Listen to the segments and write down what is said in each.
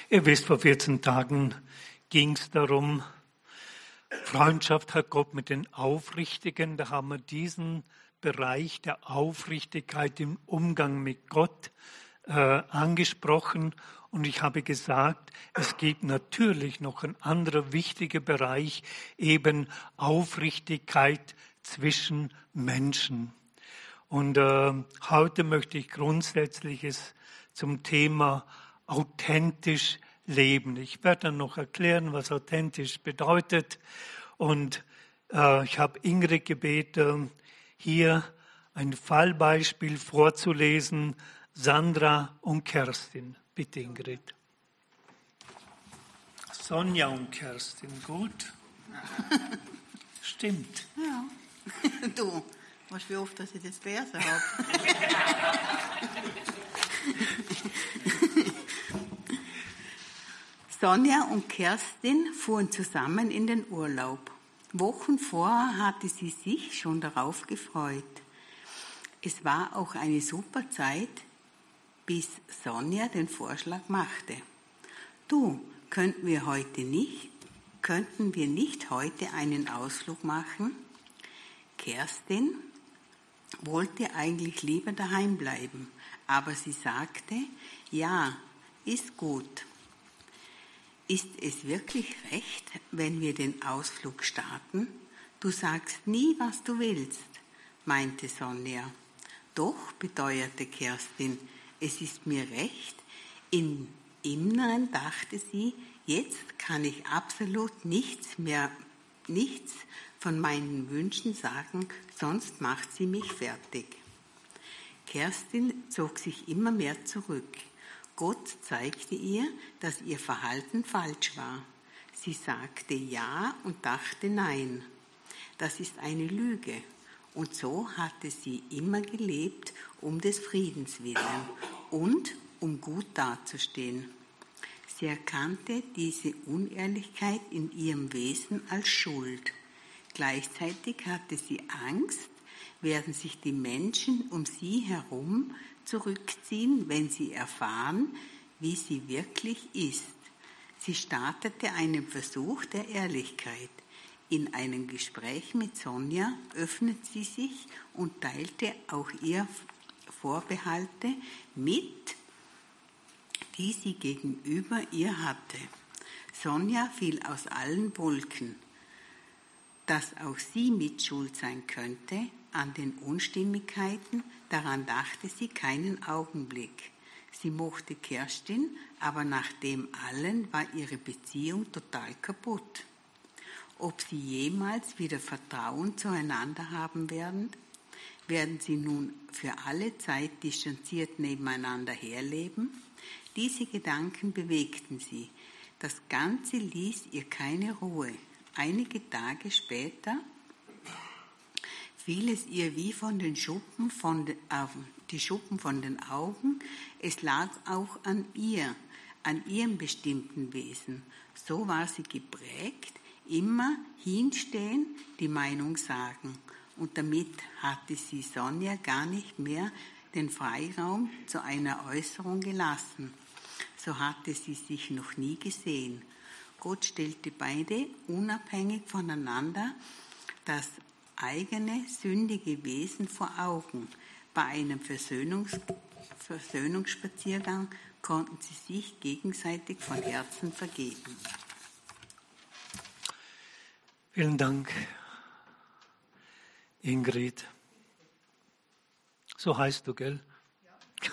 Ihr wisst, vor 14 Tagen ging es darum, Freundschaft hat Gott mit den Aufrichtigen. Da haben wir diesen Bereich der Aufrichtigkeit im Umgang mit Gott angesprochen. Und ich habe gesagt, es gibt natürlich noch ein anderer wichtiger Bereich, eben Aufrichtigkeit zwischen Menschen. Und heute möchte ich Grundsätzliches zum Thema authentisch leben. Ich werde dann noch erklären, was authentisch bedeutet. Und ich habe Ingrid gebeten, hier ein Fallbeispiel vorzulesen, Sandra und Kerstin. Bitte, Ingrid. Sonja und Kerstin, gut? Stimmt. Ja. Du, weißt du, wie oft dass ich das Verse habe? Sonja und Kerstin fuhren zusammen in den Urlaub. Wochen vorher hatte sie sich schon darauf gefreut. Es war auch eine super Zeit, bis Sonja den Vorschlag machte. Du, könnten wir nicht heute einen Ausflug machen? Kerstin wollte eigentlich lieber daheim bleiben, aber sie sagte, ja, ist gut. Ist es wirklich recht, wenn wir den Ausflug starten? Du sagst nie, was du willst, meinte Sonja. Doch, beteuerte Kerstin, es ist mir recht. Im Inneren dachte sie, jetzt kann ich absolut nichts von meinen Wünschen sagen, sonst macht sie mich fertig. Kerstin zog sich immer mehr zurück. Gott zeigte ihr, dass ihr Verhalten falsch war. Sie sagte ja und dachte nein. Das ist eine Lüge. Und so hatte sie immer gelebt, um des Friedens willen und um gut dazustehen. Sie erkannte diese Unehrlichkeit in ihrem Wesen als Schuld. Gleichzeitig hatte sie Angst, werden sich die Menschen um sie herum zurückziehen, wenn sie erfahren, wie sie wirklich ist. Sie startete einen Versuch der Ehrlichkeit. In einem Gespräch mit Sonja öffnet sie sich und teilte auch ihr Vorbehalte mit, die sie gegenüber ihr hatte. Sonja fiel aus allen Wolken. Dass auch sie mitschuld sein könnte an den Unstimmigkeiten, daran dachte sie keinen Augenblick. Sie mochte Kerstin, aber nach dem allen war ihre Beziehung total kaputt. Ob sie jemals wieder Vertrauen zueinander haben werden? Werden sie nun für alle Zeit distanziert nebeneinander herleben? Diese Gedanken bewegten sie. Das Ganze ließ ihr keine Ruhe. Einige Tage später fiel es ihr wie von den Schuppen von den Augen. Es lag auch an ihr, an ihrem bestimmten Wesen. So war sie geprägt, immer hinstehen, die Meinung sagen. Und damit hatte sie Sonja gar nicht mehr den Freiraum zu einer Äußerung gelassen. So hatte sie sich noch nie gesehen. Gott stellte beide unabhängig voneinander das eigene sündige Wesen vor Augen. Bei einem Versöhnungsspaziergang konnten sie sich gegenseitig von Herzen vergeben. Vielen Dank, Ingrid. So heißt du, gell? Ja.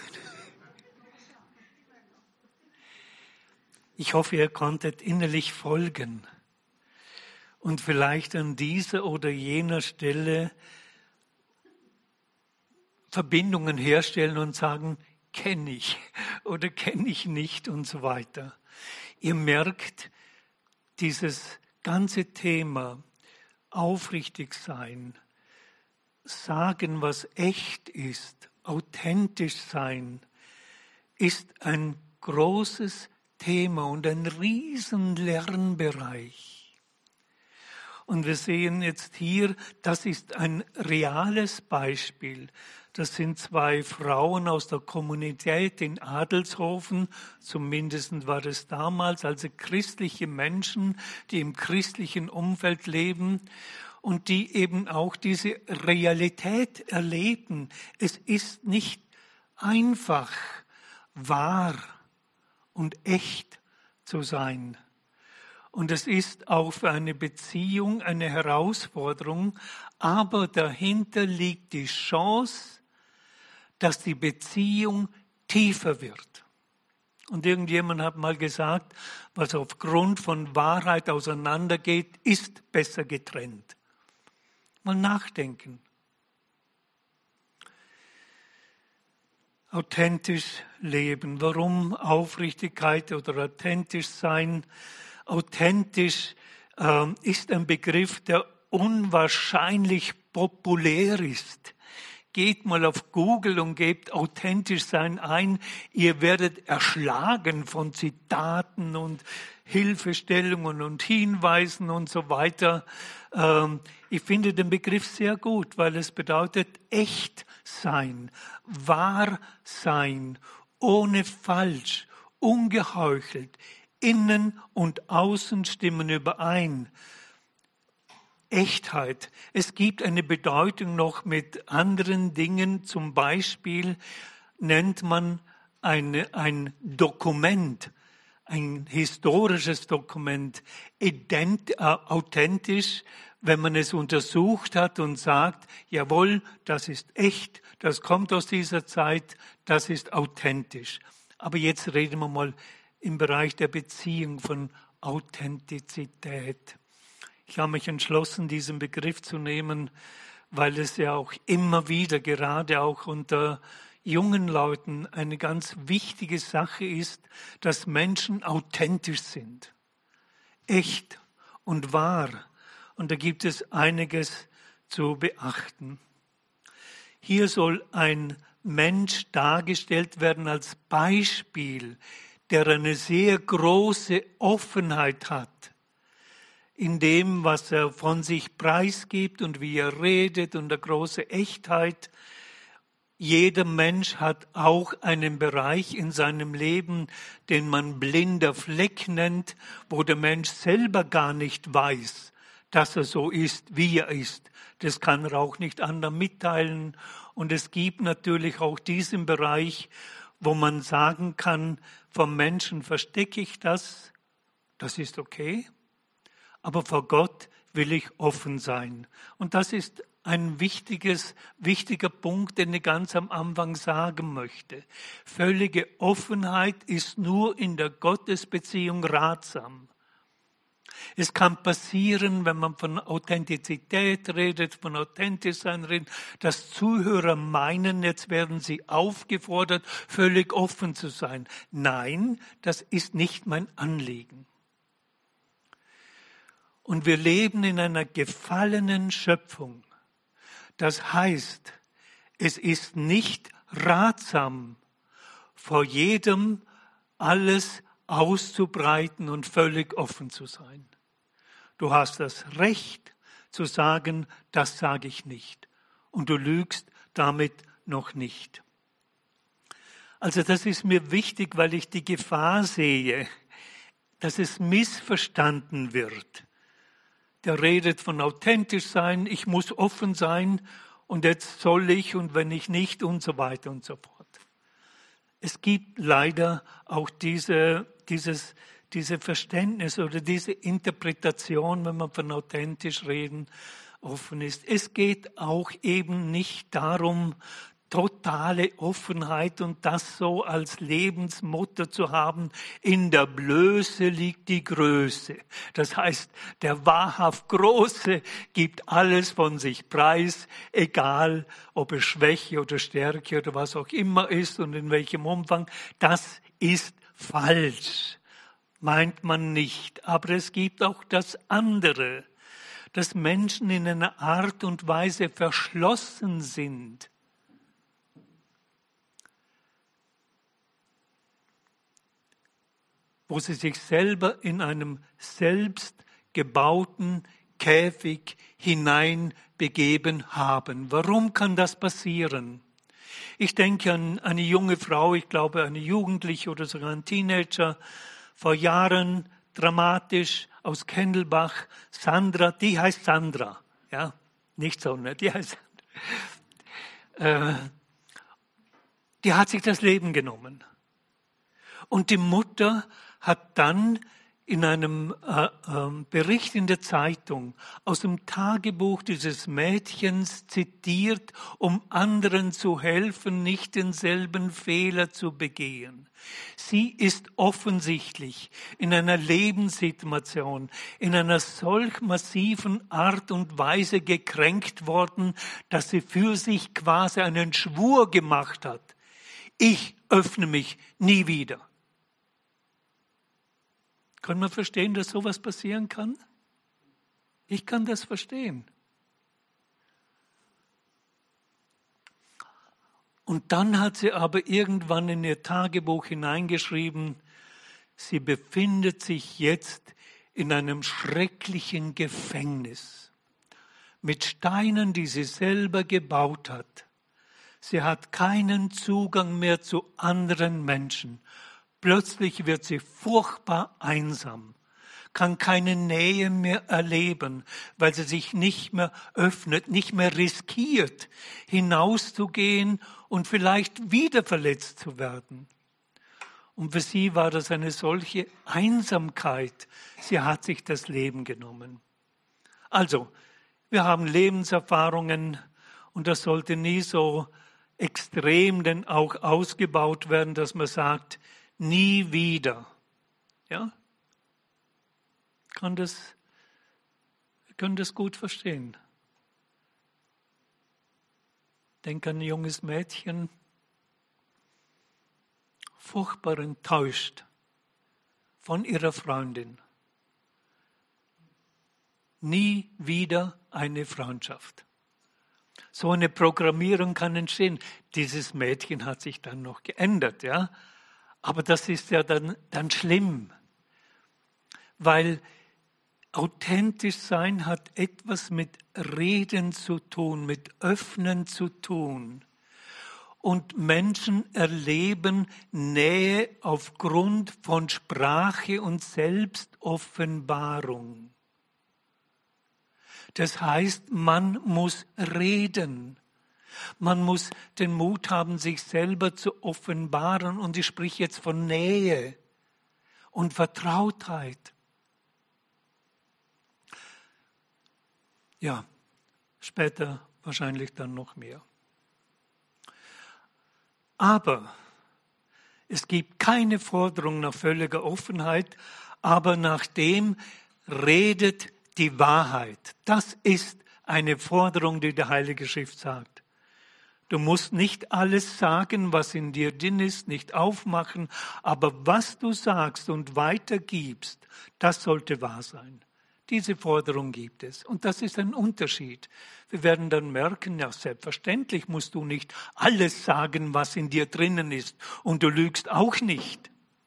Ich hoffe, ihr konntet innerlich folgen und vielleicht an dieser oder jener Stelle Verbindungen herstellen und sagen, kenne ich oder kenne ich nicht und so weiter. Ihr merkt, dieses ganze Thema aufrichtig sein, sagen, was echt ist, authentisch sein, ist ein großes Thema und ein riesen Lernbereich. Und wir sehen jetzt hier, das ist ein reales Beispiel. Das sind zwei Frauen aus der Kommunität in Adelshofen, zumindest war es damals, also christliche Menschen, die im christlichen Umfeld leben und die eben auch diese Realität erleben. Es ist nicht einfach, wahr und echt zu sein. Und es ist auch für eine Beziehung eine Herausforderung, aber dahinter liegt die Chance, dass die Beziehung tiefer wird. Und irgendjemand hat mal gesagt, was aufgrund von Wahrheit auseinandergeht, ist besser getrennt. Mal nachdenken. Authentisch leben. Warum Aufrichtigkeit oder authentisch sein? Authentisch ist ein Begriff, der unwahrscheinlich populär ist. Geht mal auf Google und gebt authentisch sein ein. Ihr werdet erschlagen von Zitaten und Hilfestellungen und Hinweisen und so weiter. Ich finde den Begriff sehr gut, weil es bedeutet echt sein, wahr sein, ohne falsch, ungeheuchelt. Innen und Außen stimmen überein. Echtheit. Es gibt eine Bedeutung noch mit anderen Dingen. Zum Beispiel nennt man ein Dokument, ein historisches Dokument, authentisch, wenn man es untersucht hat und sagt, jawohl, das ist echt, das kommt aus dieser Zeit, das ist authentisch. Aber jetzt reden wir mal im Bereich der Beziehung von Authentizität. Ich habe mich entschlossen, diesen Begriff zu nehmen, weil es ja auch immer wieder, gerade auch unter jungen Leuten, eine ganz wichtige Sache ist, dass Menschen authentisch sind, echt und wahr. Und da gibt es einiges zu beachten. Hier soll ein Mensch dargestellt werden als Beispiel, der eine sehr große Offenheit hat in dem, was er von sich preisgibt und wie er redet und eine große Echtheit. Jeder Mensch hat auch einen Bereich in seinem Leben, den man blinder Fleck nennt, wo der Mensch selber gar nicht weiß, dass er so ist, wie er ist. Das kann er auch nicht anderen mitteilen. Und es gibt natürlich auch diesen Bereich, wo man sagen kann, vom Menschen verstecke ich das, das ist okay. Aber vor Gott will ich offen sein. Und das ist ein wichtiger Punkt, den ich ganz am Anfang sagen möchte. Völlige Offenheit ist nur in der Gottesbeziehung ratsam. Es kann passieren, wenn man von Authentizität redet, von authentisch sein redet, dass Zuhörer meinen, jetzt werden sie aufgefordert, völlig offen zu sein. Nein, das ist nicht mein Anliegen. Und wir leben in einer gefallenen Schöpfung. Das heißt, es ist nicht ratsam, vor jedem alles auszubreiten und völlig offen zu sein. Du hast das Recht zu sagen, das sage ich nicht. Und du lügst damit noch nicht. Also das ist mir wichtig, weil ich die Gefahr sehe, dass es missverstanden wird. Der redet von authentisch sein, ich muss offen sein und jetzt soll ich und wenn ich nicht und so weiter und so fort. Es gibt leider auch dieses Verständnis oder diese Interpretation, wenn man von authentisch reden, offen ist. Es geht auch eben nicht darum, totale Offenheit und das so als Lebensmotto zu haben. In der Blöße liegt die Größe. Das heißt, der wahrhaft Große gibt alles von sich preis, egal ob es Schwäche oder Stärke oder was auch immer ist und in welchem Umfang. Das ist falsch, meint man nicht. Aber es gibt auch das andere, dass Menschen in einer Art und Weise verschlossen sind. Wo sie sich selber in einem selbstgebauten Käfig hineinbegeben haben. Warum kann das passieren? Ich denke an eine junge Frau, ich glaube eine Jugendliche oder sogar ein Teenager, vor Jahren, dramatisch, aus Kendelbach, Sandra, die heißt Sandra, ja, nicht Sonne, die heißt Sandra. Die hat sich das Leben genommen. Und die Mutter hat dann in einem Bericht in der Zeitung aus dem Tagebuch dieses Mädchens zitiert, um anderen zu helfen, nicht denselben Fehler zu begehen. Sie ist offensichtlich in einer Lebenssituation, in einer solch massiven Art und Weise gekränkt worden, dass sie für sich quasi einen Schwur gemacht hat. Ich öffne mich nie wieder. Kann man verstehen, dass sowas passieren kann? Ich kann das verstehen. Und dann hat sie aber irgendwann in ihr Tagebuch hineingeschrieben, sie befindet sich jetzt in einem schrecklichen Gefängnis mit Steinen, die sie selber gebaut hat. Sie hat keinen Zugang mehr zu anderen Menschen. Plötzlich wird sie furchtbar einsam, kann keine Nähe mehr erleben, weil sie sich nicht mehr öffnet, nicht mehr riskiert, hinauszugehen und vielleicht wieder verletzt zu werden. Und für sie war das eine solche Einsamkeit. Sie hat sich das Leben genommen. Also, wir haben Lebenserfahrungen und das sollte nie so extrem denn auch ausgebaut werden, dass man sagt, nie wieder. Ja? Wir können das gut verstehen. Denk an ein junges Mädchen, furchtbar enttäuscht von ihrer Freundin. Nie wieder eine Freundschaft. So eine Programmierung kann entstehen. Dieses Mädchen hat sich dann noch geändert, ja. Aber das ist ja dann schlimm, weil authentisch sein hat etwas mit Reden zu tun, mit Öffnen zu tun. Und Menschen erleben Nähe aufgrund von Sprache und Selbstoffenbarung. Das heißt, man muss reden. Man muss den Mut haben, sich selber zu offenbaren. Und ich spreche jetzt von Nähe und Vertrautheit. Ja, später wahrscheinlich dann noch mehr. Aber es gibt keine Forderung nach völliger Offenheit, aber nach dem redet die Wahrheit. Das ist eine Forderung, die Heilige Schrift sagt. Du musst nicht alles sagen, was in dir drin ist, nicht aufmachen, aber was du sagst und weitergibst, das sollte wahr sein. Diese Forderung gibt es. Und das ist ein Unterschied. Wir werden dann merken, ja, selbstverständlich musst du nicht alles sagen, was in dir drinnen ist. Und du lügst auch nicht.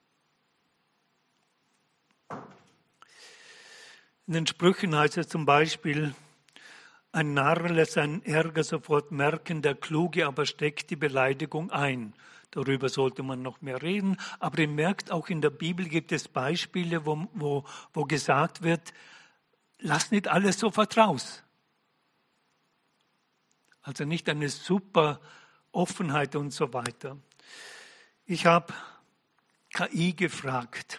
In den Sprüchen heißt es zum Beispiel, ein Narr lässt seinen Ärger sofort merken, der Kluge aber steckt die Beleidigung ein. Darüber sollte man noch mehr reden. Aber ihr merkt, auch in der Bibel gibt es Beispiele, wo gesagt wird, lass nicht alles sofort raus. Also nicht eine super Offenheit und so weiter. Ich habe KI gefragt,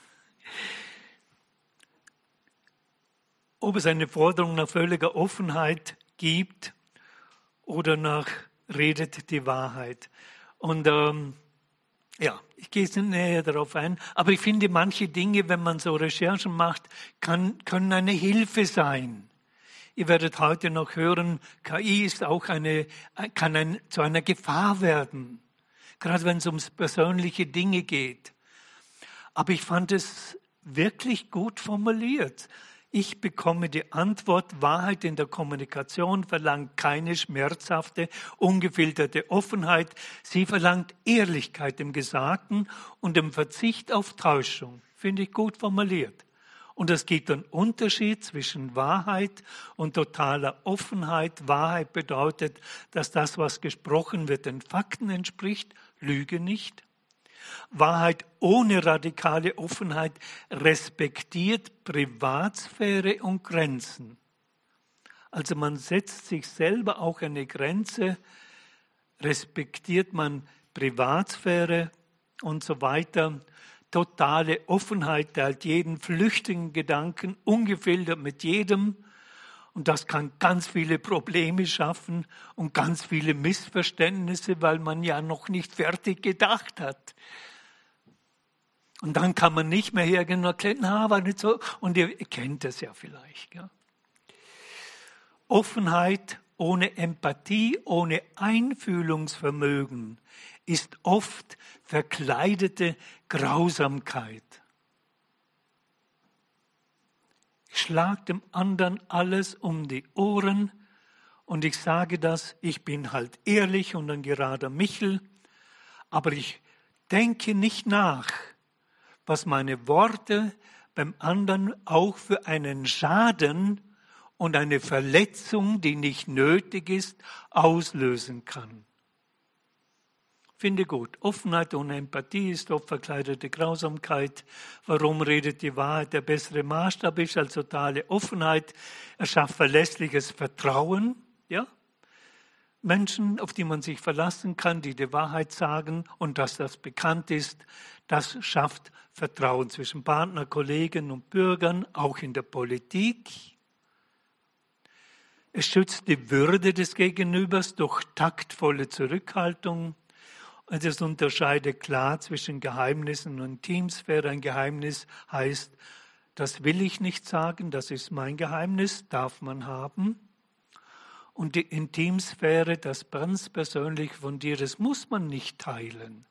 ob es eine Forderung nach völliger Offenheit gibt oder nach redet die Wahrheit. Und ich gehe jetzt nicht näher darauf ein, aber ich finde, manche Dinge, wenn man so Recherchen macht, können eine Hilfe sein. Ihr werdet heute noch hören, KI ist auch kann zu einer Gefahr werden, gerade wenn es um persönliche Dinge geht. Aber ich fand es wirklich gut formuliert. Ich bekomme die Antwort, Wahrheit in der Kommunikation verlangt keine schmerzhafte, ungefilterte Offenheit. Sie verlangt Ehrlichkeit im Gesagten und im Verzicht auf Täuschung. Finde ich gut formuliert. Und es gibt einen Unterschied zwischen Wahrheit und totaler Offenheit. Wahrheit bedeutet, dass das, was gesprochen wird, den Fakten entspricht. Lüge nicht. Wahrheit ohne radikale Offenheit respektiert Privatsphäre und Grenzen. Also man setzt sich selber auch eine Grenze, respektiert man Privatsphäre und so weiter. Totale Offenheit teilt jeden flüchtigen Gedanken ungefiltert mit jedem. Und das kann ganz viele Probleme schaffen und ganz viele Missverständnisse, weil man ja noch nicht fertig gedacht hat. Und dann kann man nicht mehr hergehen und erklären, war nicht so. Und ihr kennt das ja vielleicht. Ja. Offenheit ohne Empathie, ohne Einfühlungsvermögen ist oft verkleidete Grausamkeit. Ich schlage dem anderen alles um die Ohren und ich sage das, ich bin halt ehrlich und ein gerader Michel, aber ich denke nicht nach, was meine Worte beim anderen auch für einen Schaden und eine Verletzung, die nicht nötig ist, auslösen kann. Finde gut, Offenheit ohne Empathie ist oft verkleidete Grausamkeit. Warum redet die Wahrheit der bessere Maßstab ist als totale Offenheit? Er schafft verlässliches Vertrauen. Ja? Menschen, auf die man sich verlassen kann, die die Wahrheit sagen und dass das bekannt ist, das schafft Vertrauen zwischen Partner, Kollegen und Bürgern, auch in der Politik. Es schützt die Würde des Gegenübers durch taktvolle Zurückhaltung. Und es unterscheidet klar zwischen Geheimnissen und Intimsphäre. Ein Geheimnis heißt, das will ich nicht sagen, das ist mein Geheimnis, darf man haben. Und die Intimsphäre, das ganz persönlich von dir, das muss man nicht teilen,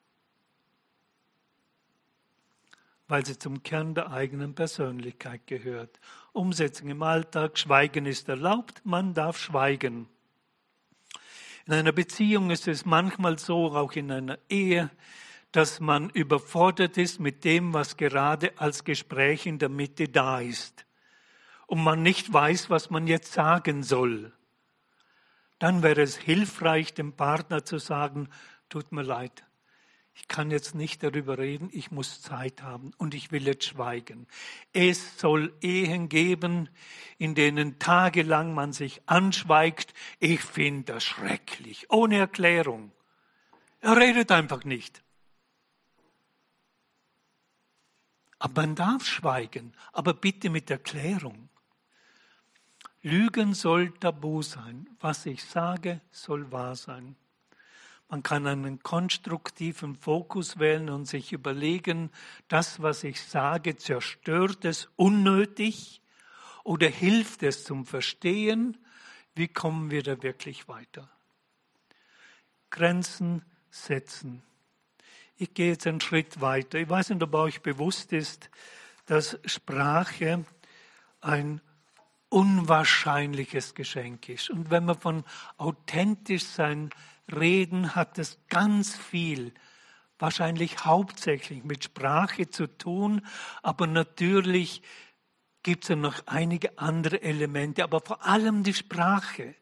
weil sie zum Kern der eigenen Persönlichkeit gehört. Umsetzung im Alltag, Schweigen ist erlaubt, man darf schweigen. In einer Beziehung ist es manchmal so, auch in einer Ehe, dass man überfordert ist mit dem, was gerade als Gespräch in der Mitte da ist. Und man nicht weiß, was man jetzt sagen soll. Dann wäre es hilfreich, dem Partner zu sagen, tut mir leid, ich kann jetzt nicht darüber reden, ich muss Zeit haben und ich will jetzt schweigen. Es soll Ehen geben, in denen tagelang man sich anschweigt. Ich finde das schrecklich, ohne Erklärung. Er redet einfach nicht. Aber man darf schweigen, aber bitte mit Erklärung. Lügen soll tabu sein. Was ich sage, soll wahr sein. Man kann einen konstruktiven Fokus wählen und sich überlegen, das, was ich sage, zerstört es unnötig oder hilft es zum Verstehen? Wie kommen wir da wirklich weiter? Grenzen setzen. Ich gehe jetzt einen Schritt weiter. Ich weiß nicht, ob euch bewusst ist, dass Sprache ein unwahrscheinliches Geschenk ist. Und wenn wir von authentisch sein reden, hat es ganz viel, wahrscheinlich hauptsächlich mit Sprache zu tun, aber natürlich gibt es ja noch einige andere Elemente, aber vor allem die Sprache.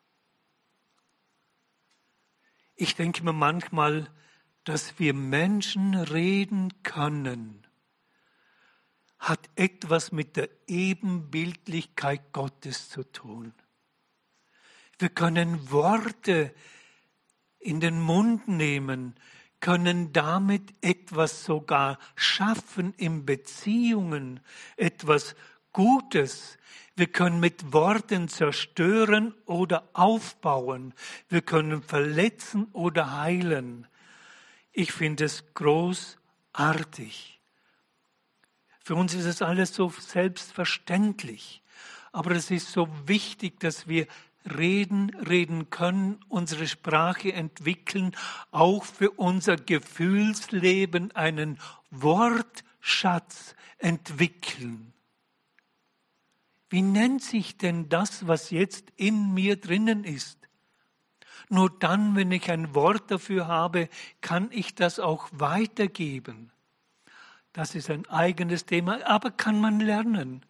Ich denke mir manchmal, dass wir Menschen reden können, hat etwas mit der Ebenbildlichkeit Gottes zu tun. Wir können Worte in den Mund nehmen, können damit etwas sogar schaffen in Beziehungen, etwas Gutes. Wir können mit Worten zerstören oder aufbauen. Wir können verletzen oder heilen. Ich finde es großartig. Für uns ist es alles so selbstverständlich. Aber es ist so wichtig, dass wir reden können, unsere Sprache entwickeln, auch für unser Gefühlsleben einen Wortschatz entwickeln. Wie nennt sich denn das, was jetzt in mir drinnen ist? Nur dann, wenn ich ein Wort dafür habe, kann ich das auch weitergeben. Das ist ein eigenes Thema, aber kann man lernen.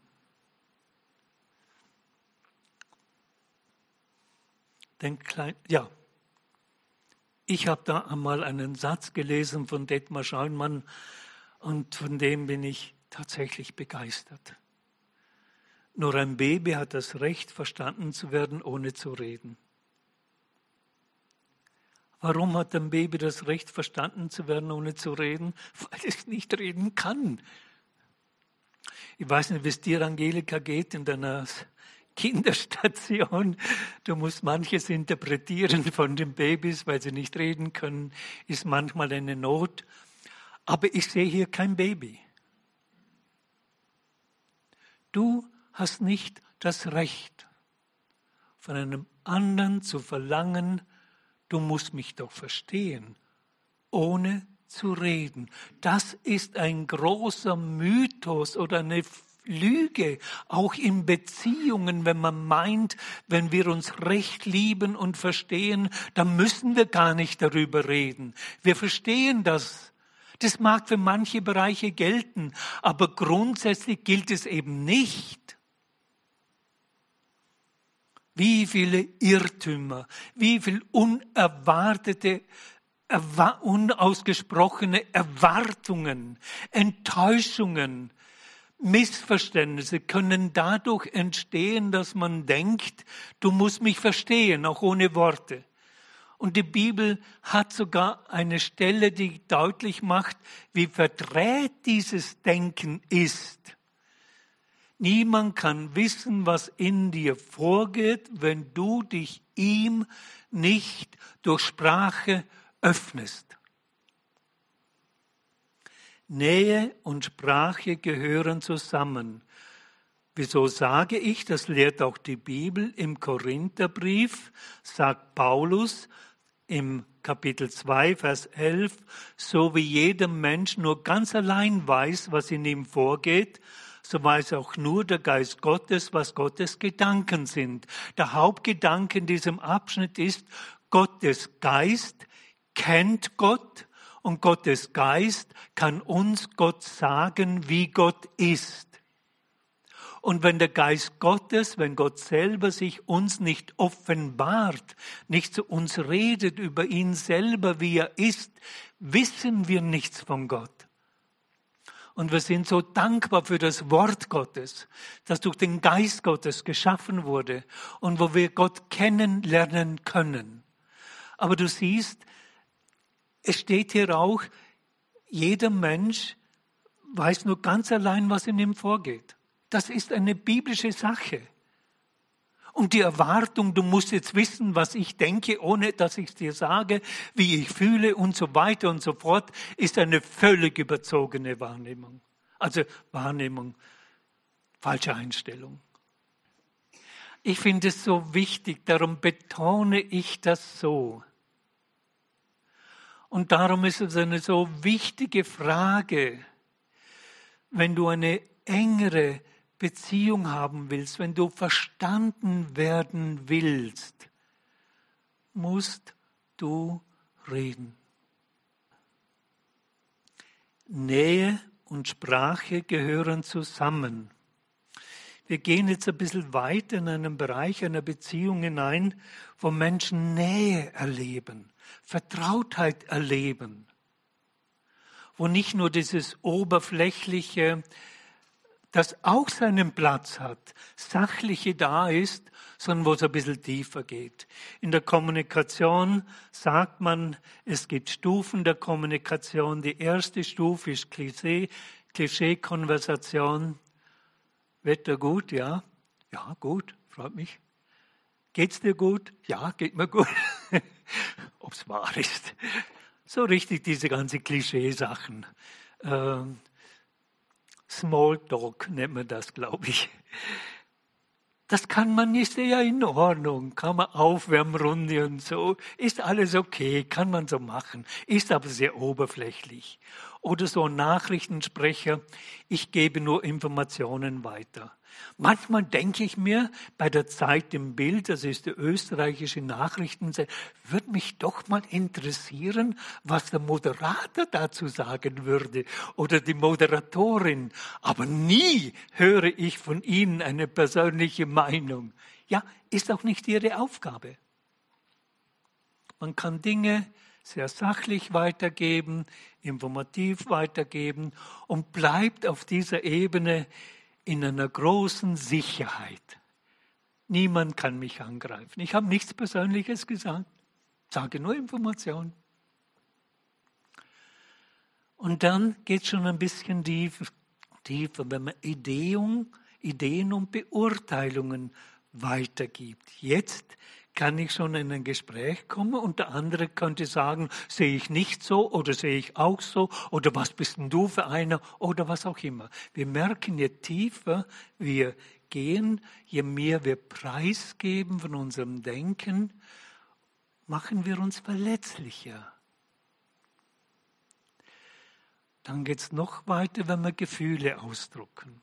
Ich habe da einmal einen Satz gelesen von Detmar Schallmann und von dem bin ich tatsächlich begeistert. Nur ein Baby hat das Recht, verstanden zu werden, ohne zu reden. Warum hat ein Baby das Recht, verstanden zu werden, ohne zu reden? Weil es nicht reden kann. Ich weiß nicht, wie es dir, Angelika, geht in deiner Kinderstation. Du musst manches interpretieren von den Babys, weil sie nicht reden können, ist manchmal eine Not. Aber ich sehe hier kein Baby. Du hast nicht das Recht, von einem anderen zu verlangen, du musst mich doch verstehen, ohne zu reden. Das ist ein großer Mythos oder eine Lüge, auch in Beziehungen, wenn man meint, wenn wir uns recht lieben und verstehen, dann müssen wir gar nicht darüber reden. Wir verstehen das. Das mag für manche Bereiche gelten, aber grundsätzlich gilt es eben nicht. Wie viele Irrtümer, wie viele unerwartete, unausgesprochene Erwartungen, Enttäuschungen, Missverständnisse können dadurch entstehen, dass man denkt, du musst mich verstehen, auch ohne Worte. Und die Bibel hat sogar eine Stelle, die deutlich macht, wie verdreht dieses Denken ist. Niemand kann wissen, was in dir vorgeht, wenn du dich ihm nicht durch Sprache öffnest. Nähe und Sprache gehören zusammen. Wieso sage ich, das lehrt auch die Bibel, im Korintherbrief sagt Paulus im Kapitel 2, Vers 11, so wie jeder Mensch nur ganz allein weiß, was in ihm vorgeht, so weiß auch nur der Geist Gottes, was Gottes Gedanken sind. Der Hauptgedanke in diesem Abschnitt ist, Gottes Geist kennt Gott und Gottes Geist kann uns Gott sagen, wie Gott ist. Und wenn der Geist Gottes, wenn Gott selber sich uns nicht offenbart, nicht zu uns redet über ihn selber, wie er ist, wissen wir nichts von Gott. Und wir sind so dankbar für das Wort Gottes, das durch den Geist Gottes geschaffen wurde und wo wir Gott kennenlernen können. Aber du siehst, es steht hier auch, jeder Mensch weiß nur ganz allein, was in ihm vorgeht. Das ist eine biblische Sache. Und die Erwartung, du musst jetzt wissen, was ich denke, ohne dass ich es dir sage, wie ich fühle und so weiter und so fort, ist eine völlig überzogene Wahrnehmung. Also Wahrnehmung, falsche Einstellung. Ich finde es so wichtig, darum betone ich das so. Und darum ist es eine so wichtige Frage, wenn du eine engere Beziehung haben willst, wenn du verstanden werden willst, musst du reden. Nähe und Sprache gehören zusammen. Wir gehen jetzt ein bisschen weiter in einen Bereich einer Beziehung hinein, wo Menschen Nähe erleben, Vertrautheit erleben, wo nicht nur dieses oberflächliche, das auch seinen Platz hat, sachliche da ist, sondern wo es ein bisschen tiefer geht. In der Kommunikation sagt man, es gibt Stufen der Kommunikation. Die erste Stufe ist Klischee-Konversation. Wetter gut? Ja. Ja, gut, freut mich. Geht's dir gut? Ja, geht mir gut. Ob's wahr ist. So richtig diese ganzen Klischeesachen. Smalltalk nennt man das, glaube ich. Das kann man nicht, ja in Ordnung, kann man Aufwärmrunde und so, ist alles okay, kann man so machen, ist aber sehr oberflächlich. Oder so ein Nachrichtensprecher, ich gebe nur Informationen weiter. Manchmal denke ich mir, bei der Zeit im Bild, das ist die österreichische Nachrichten, würde mich doch mal interessieren, was der Moderator dazu sagen würde oder die Moderatorin. Aber nie höre ich von ihnen eine persönliche Meinung. Ja, ist auch nicht ihre Aufgabe. Man kann Dinge sehr sachlich weitergeben, informativ weitergeben und bleibt auf dieser Ebene in einer großen Sicherheit. Niemand kann mich angreifen. Ich habe nichts Persönliches gesagt, sage nur Information. Und dann geht es schon ein bisschen tiefer, wenn man Ideen und Beurteilungen weitergibt. Jetzt kann ich schon in ein Gespräch kommen und der andere könnte sagen, sehe ich nicht so oder sehe ich auch so oder was bist denn du für einer oder was auch immer. Wir merken, je tiefer wir gehen, je mehr wir preisgeben von unserem Denken, machen wir uns verletzlicher. Dann geht es noch weiter, wenn wir Gefühle ausdrucken.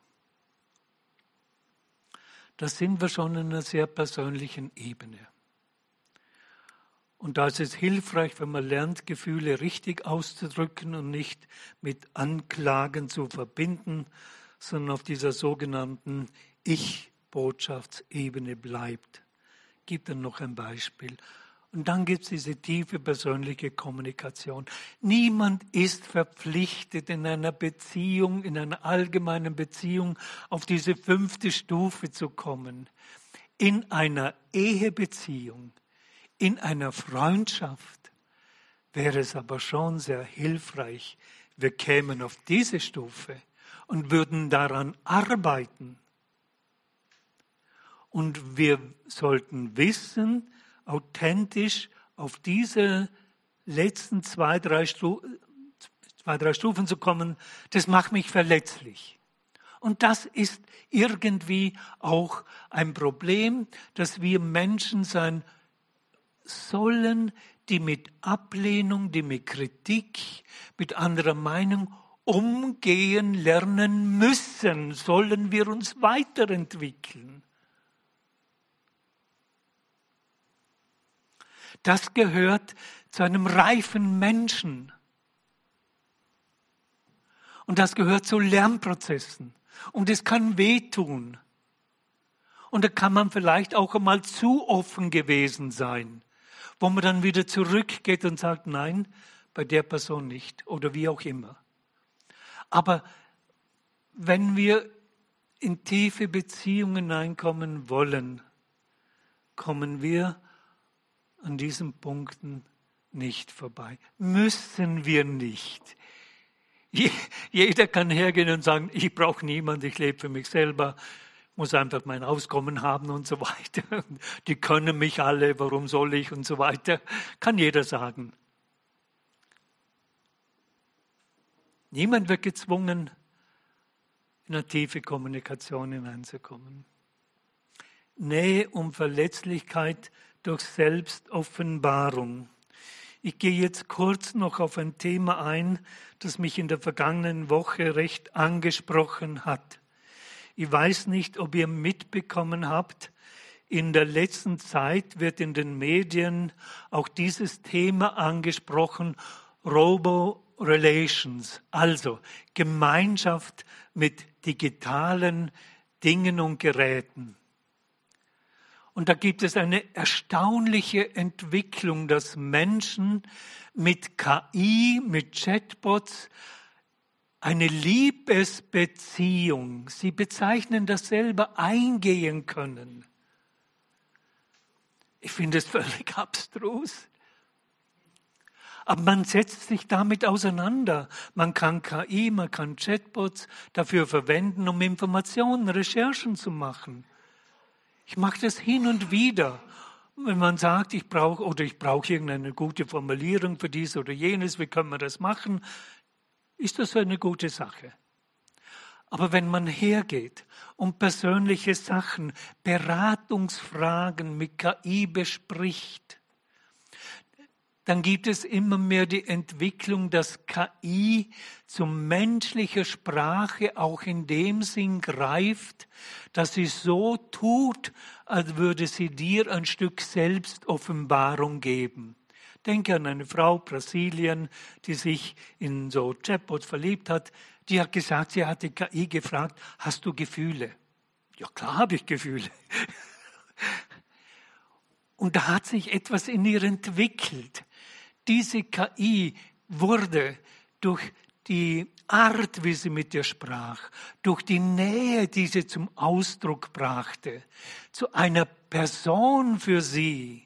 Da sind wir schon in einer sehr persönlichen Ebene. Und da ist es hilfreich, wenn man lernt, Gefühle richtig auszudrücken und nicht mit Anklagen zu verbinden, sondern auf dieser sogenannten Ich-Botschaftsebene bleibt. Ich gebe dann noch ein Beispiel. Und dann gibt es diese tiefe persönliche Kommunikation. Niemand ist verpflichtet, in einer Beziehung, in einer allgemeinen Beziehung auf diese 5. Stufe zu kommen. In einer Ehebeziehung, in einer Freundschaft wäre es aber schon sehr hilfreich, wir kämen auf diese Stufe und würden daran arbeiten. Und wir sollten wissen, authentisch auf diese letzten 2, 3 Stufen zu kommen, das macht mich verletzlich. Und das ist irgendwie auch ein Problem, dass wir Menschen sein sollen, die mit Ablehnung, die mit Kritik, mit anderer Meinung umgehen lernen müssen, sollen wir uns weiterentwickeln. Das gehört zu einem reifen Menschen. Und das gehört zu Lernprozessen. Und es kann wehtun. Und da kann man vielleicht auch einmal zu offen gewesen sein, wo man dann wieder zurückgeht und sagt, nein, bei der Person nicht oder wie auch immer. Aber wenn wir in tiefe Beziehungen hineinkommen wollen, kommen wir an diesen Punkten nicht vorbei. Müssen wir nicht. Jeder kann hergehen und sagen, ich brauche niemanden, ich lebe für mich selber, muss einfach mein Auskommen haben und so weiter. Die können mich alle, warum soll ich und so weiter. Kann jeder sagen. Niemand wird gezwungen, in eine tiefe Kommunikation hineinzukommen. Nähe und Verletzlichkeit durch Selbstoffenbarung. Ich gehe jetzt kurz noch auf ein Thema ein, das mich in der vergangenen Woche recht angesprochen hat. Ich weiß nicht, ob ihr mitbekommen habt, in der letzten Zeit wird in den Medien auch dieses Thema angesprochen, Robo-Relations, also Gemeinschaft mit digitalen Dingen und Geräten. Und da gibt es eine erstaunliche Entwicklung, dass Menschen mit KI, mit Chatbots, eine Liebesbeziehung, sie bezeichnen das selber, eingehen können. Ich finde es völlig abstrus. Aber man setzt sich damit auseinander. Man kann KI, man kann Chatbots dafür verwenden, um Informationen, Recherchen zu machen. Ich mache das hin und wieder. Wenn man sagt, ich brauche irgendeine gute Formulierung für dies oder jenes, wie können wir das machen, ist das eine gute Sache. Aber wenn man hergeht und persönliche Sachen, Beratungsfragen mit KI bespricht, dann gibt es immer mehr die Entwicklung, dass KI zu menschlicher Sprache auch in dem Sinn greift, dass sie so tut, als würde sie dir ein Stück Selbstoffenbarung geben. Denke an eine Frau, Brasilien, die sich in so Chatbots verliebt hat. Die hat gesagt, sie hat die KI gefragt, hast du Gefühle? Ja, klar habe ich Gefühle. Und da hat sich etwas in ihr entwickelt. Diese KI wurde durch die Art, wie sie mit dir sprach, durch die Nähe, die sie zum Ausdruck brachte, zu einer Person für sie.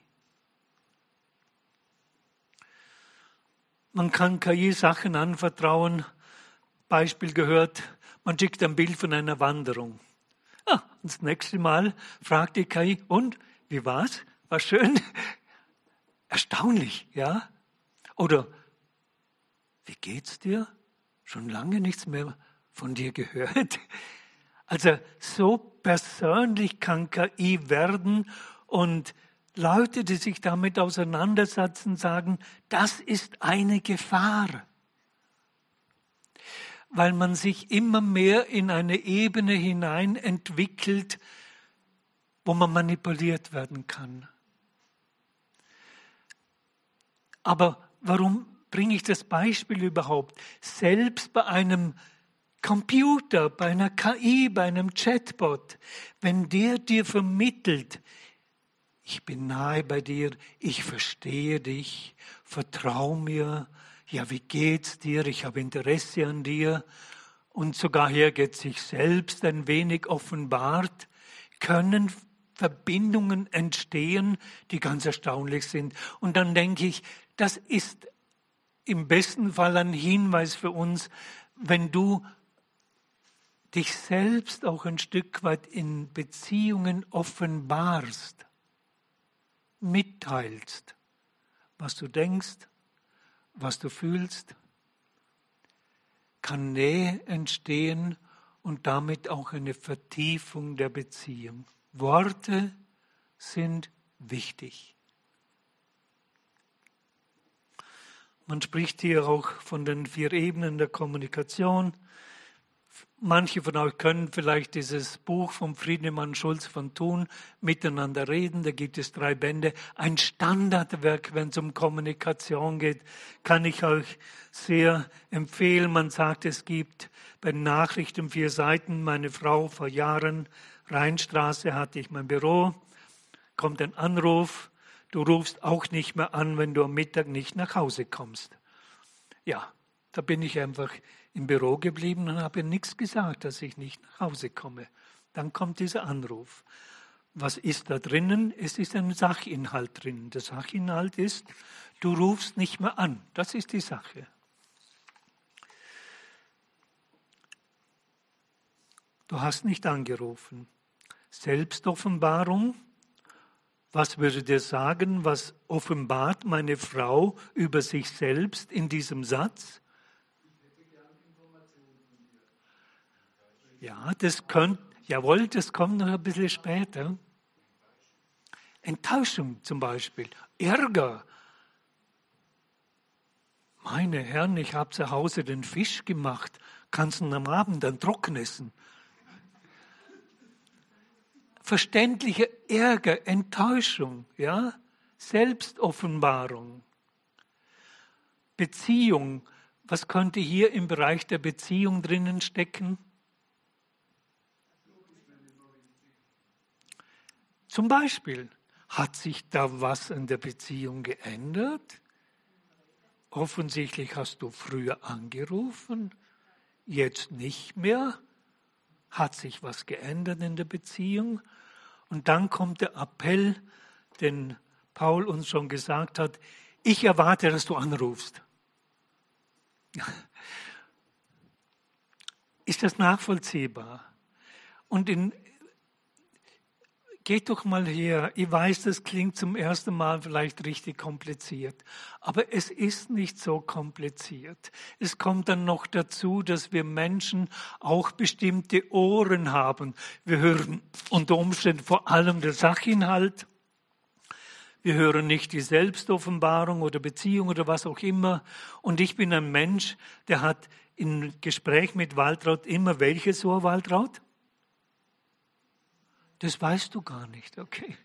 Man kann KI Sachen anvertrauen. Beispiel gehört, man schickt ein Bild von einer Wanderung. Und das nächste Mal fragt die KI, und, wie war's? War schön? Erstaunlich, ja? Oder, wie geht's dir? Schon lange nichts mehr von dir gehört. Also so persönlich kann KI werden und Leute, die sich damit auseinandersetzen, sagen, das ist eine Gefahr. Weil man sich immer mehr in eine Ebene hinein entwickelt, wo man manipuliert werden kann. Aber warum bringe ich das Beispiel überhaupt? Selbst bei einem Computer, bei einer KI, bei einem Chatbot, wenn der dir vermittelt, ich bin nahe bei dir, ich verstehe dich, vertrau mir, ja, wie geht's dir, ich habe Interesse an dir und sogar hergeht sich selbst ein wenig offenbart, können Verbindungen entstehen, die ganz erstaunlich sind. Und dann denke ich, das ist im besten Fall ein Hinweis für uns, wenn du dich selbst auch ein Stück weit in Beziehungen offenbarst, mitteilst, was du denkst, was du fühlst, kann Nähe entstehen und damit auch eine Vertiefung der Beziehung. Worte sind wichtig. Man spricht hier auch von den 4 Ebenen der Kommunikation. Manche von euch können vielleicht dieses Buch von Friedemann Schulz von Thun, Miteinander reden, da gibt es 3 Bände. Ein Standardwerk, wenn es um Kommunikation geht, kann ich euch sehr empfehlen. Man sagt, es gibt bei den Nachrichten 4 Seiten. Meine Frau vor Jahren, Rheinstraße, hatte ich mein Büro, kommt ein Anruf, du rufst auch nicht mehr an, wenn du am Mittag nicht nach Hause kommst. Ja, da bin ich einfach im Büro geblieben und habe nichts gesagt, dass ich nicht nach Hause komme. Dann kommt dieser Anruf. Was ist da drinnen? Es ist ein Sachinhalt drin. Der Sachinhalt ist, du rufst nicht mehr an. Das ist die Sache. Du hast nicht angerufen. Selbstoffenbarung. Was würde dir sagen, was offenbart meine Frau über sich selbst in diesem Satz? Ja, das kommt noch ein bisschen später. Enttäuschung zum Beispiel, Ärger. Meine Herren, ich habe zu Hause den Fisch gemacht, kannst du ihn am Abend dann trocken essen. Verständlicher Ärger, Enttäuschung, ja, Selbstoffenbarung, Beziehung. Was könnte hier im Bereich der Beziehung drinnen stecken? Zum Beispiel, hat sich da was in der Beziehung geändert? Offensichtlich hast du früher angerufen, jetzt nicht mehr. Hat sich was geändert in der Beziehung? Und dann kommt der Appell, den Paul uns schon gesagt hat, ich erwarte, dass du anrufst. Ist das nachvollziehbar? Und geht doch mal her. Ich weiß, das klingt zum ersten Mal vielleicht richtig kompliziert, aber es ist nicht so kompliziert. Es kommt dann noch dazu, dass wir Menschen auch bestimmte Ohren haben. Wir hören unter Umständen vor allem den Sachinhalt. Wir hören nicht die Selbstoffenbarung oder Beziehung oder was auch immer. Und ich bin ein Mensch, der hat im Gespräch mit Waltraud immer welches Ohr, Waltraud? Das weißt du gar nicht, okay.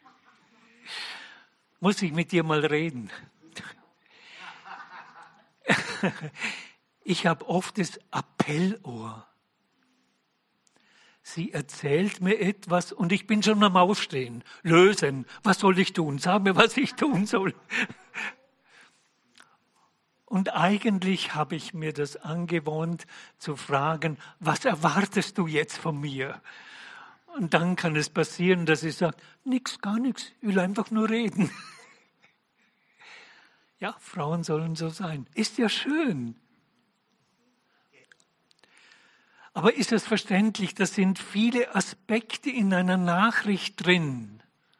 Muss ich mit dir mal reden? Ich habe oft das Appellohr. Sie erzählt mir etwas und ich bin schon am Aufstehen. Lösen. Was soll ich tun? Sag mir, was ich tun soll. Und eigentlich habe ich mir das angewohnt zu fragen, was erwartest du jetzt von mir? Und dann kann es passieren, dass ich sage, nix, gar nichts, ich will einfach nur reden. Ja, Frauen sollen so sein. Ist ja schön. Aber ist es verständlich, da sind viele Aspekte in einer Nachricht drin.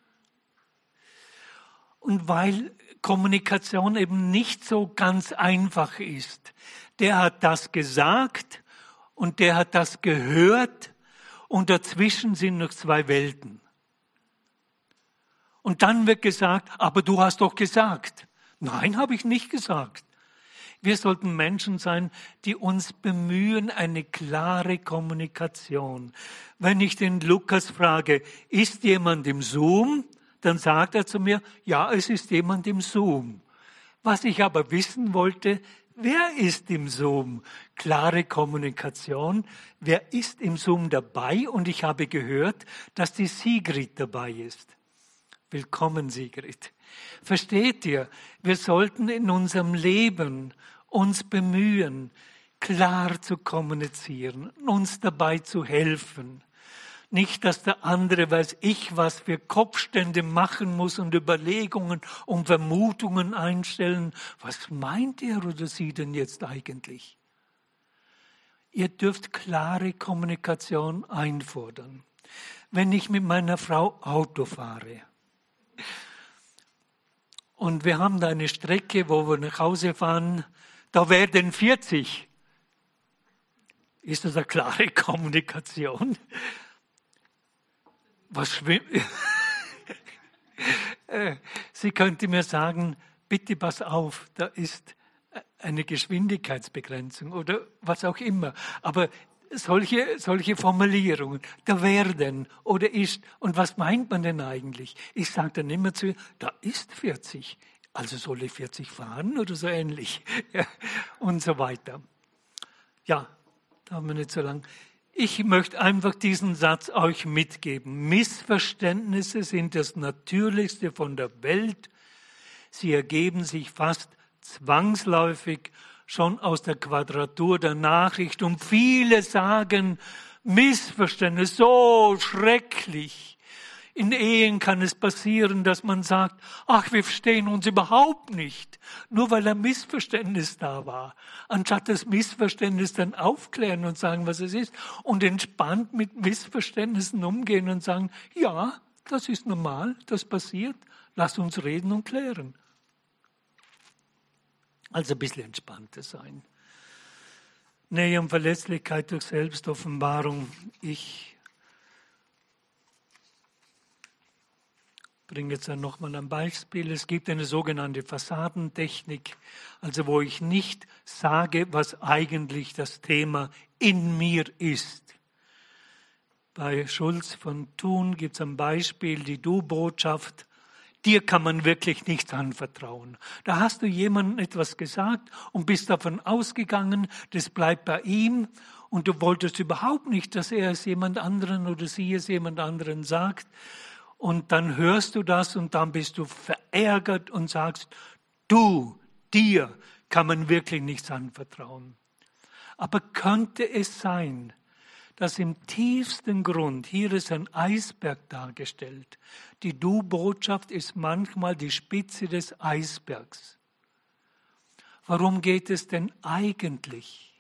Und weil Kommunikation eben nicht so ganz einfach ist, der hat das gesagt und der hat das gehört und dazwischen sind noch zwei Welten. Und dann wird gesagt, aber du hast doch gesagt. Nein, habe ich nicht gesagt. Wir sollten Menschen sein, die uns bemühen, eine klare Kommunikation. Wenn ich den Lukas frage, ist jemand im Zoom? Dann sagt er zu mir, ja, es ist jemand im Zoom. Was ich aber wissen wollte, wer ist im Zoom? Klare Kommunikation. Wer ist im Zoom dabei? Und ich habe gehört, dass die Sigrid dabei ist. Willkommen, Sigrid. Versteht ihr? Wir sollten in unserem Leben uns bemühen, klar zu kommunizieren, uns dabei zu helfen. Nicht, dass der andere weiß ich, was für Kopfstände machen muss und Überlegungen und Vermutungen einstellen. Was meint er oder sie denn jetzt eigentlich? Ihr dürft klare Kommunikation einfordern. Wenn ich mit meiner Frau Auto fahre und wir haben da eine Strecke, wo wir nach Hause fahren, da werden 40. Ist das eine klare Kommunikation? Was schwimmt? Sie könnte mir sagen, bitte pass auf, da ist eine Geschwindigkeitsbegrenzung oder was auch immer. Aber solche Formulierungen, da werden oder ist, und was meint man denn eigentlich? Ich sage dann immer zu ihr, da ist 40. Also soll ich 40 fahren oder so ähnlich? Ja, und so weiter. Ja, da haben wir nicht so lang. Ich möchte einfach diesen Satz euch mitgeben. Missverständnisse sind das Natürlichste von der Welt. Sie ergeben sich fast zwangsläufig schon aus der Quadratur der Nachricht. Und viele sagen, Missverständnisse, so schrecklich. In Ehen kann es passieren, dass man sagt, ach, wir verstehen uns überhaupt nicht, nur weil ein Missverständnis da war. Anstatt das Missverständnis dann aufklären und sagen, was es ist und entspannt mit Missverständnissen umgehen und sagen, ja, das ist normal, das passiert, lass uns reden und klären. Also ein bisschen entspannter sein. Nähe und Verletzlichkeit durch Selbstoffenbarung. Ich bringe jetzt dann nochmal ein Beispiel. Es gibt eine sogenannte Fassadentechnik, also wo ich nicht sage, was eigentlich das Thema in mir ist. Bei Schulz von Thun gibt es ein Beispiel, die Du-Botschaft. Dir kann man wirklich nichts anvertrauen. Da hast du jemandem etwas gesagt und bist davon ausgegangen, das bleibt bei ihm und du wolltest überhaupt nicht, dass er es jemand anderen oder sie es jemand anderen sagt. Und dann hörst du das und dann bist du verärgert und sagst, dir kann man wirklich nichts anvertrauen. Aber könnte es sein, dass im tiefsten Grund, hier ist ein Eisberg dargestellt, die Du-Botschaft ist manchmal die Spitze des Eisbergs. Warum geht es denn eigentlich?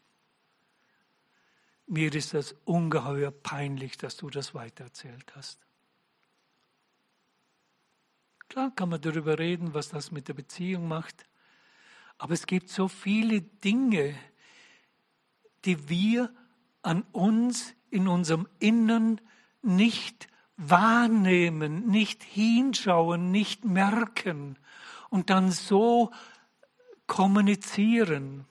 Mir ist das ungeheuer peinlich, dass du das weitererzählt hast. Klar kann man darüber reden, was das mit der Beziehung macht. Aber es gibt so viele Dinge, die wir an uns in unserem Innern nicht wahrnehmen, nicht hinschauen, nicht merken und dann so kommunizieren.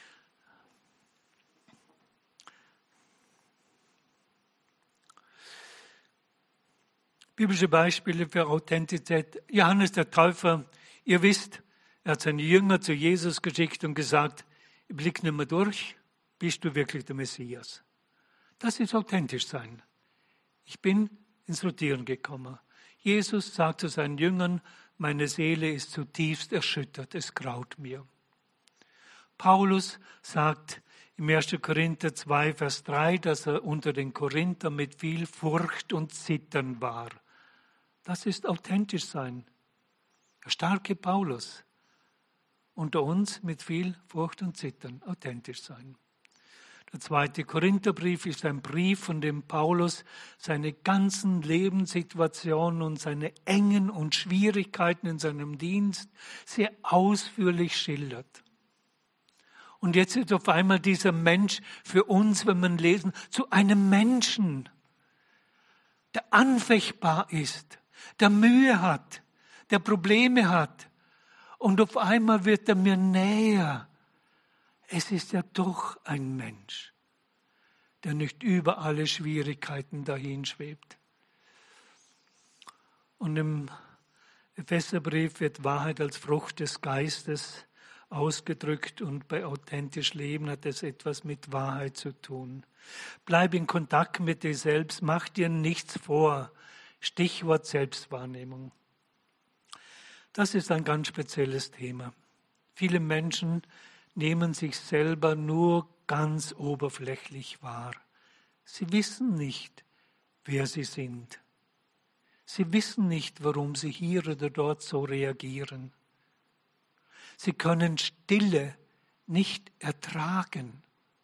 Biblische Beispiele für Authentizität. Johannes der Täufer, ihr wisst, er hat seine Jünger zu Jesus geschickt und gesagt, ich blick nicht mehr durch, bist du wirklich der Messias? Das ist authentisch sein. Ich bin ins Rotieren gekommen. Jesus sagt zu seinen Jüngern, meine Seele ist zutiefst erschüttert, es graut mir. Paulus sagt im 1. Korinther 2, Vers 3, dass er unter den Korinthern mit viel Furcht und Zittern war. Das ist authentisch sein. Der starke Paulus. Unter uns mit viel Furcht und Zittern authentisch sein. Der 2. Korintherbrief ist ein Brief, von dem Paulus seine ganzen Lebenssituationen und seine Engen und Schwierigkeiten in seinem Dienst sehr ausführlich schildert. Und jetzt ist auf einmal dieser Mensch für uns, wenn wir lesen, zu einem Menschen, der anfechtbar ist, der Mühe hat, der Probleme hat. Und auf einmal wird er mir näher. Es ist ja doch ein Mensch, der nicht über alle Schwierigkeiten dahin schwebt. Und im Epheserbrief wird Wahrheit als Frucht des Geistes ausgedrückt und bei authentisch Leben hat es etwas mit Wahrheit zu tun. Bleib in Kontakt mit dir selbst, mach dir nichts vor. Stichwort Selbstwahrnehmung. Das ist ein ganz spezielles Thema. Viele Menschen nehmen sich selber nur ganz oberflächlich wahr. Sie wissen nicht, wer sie sind. Sie wissen nicht, warum sie hier oder dort so reagieren. Sie können Stille nicht ertragen.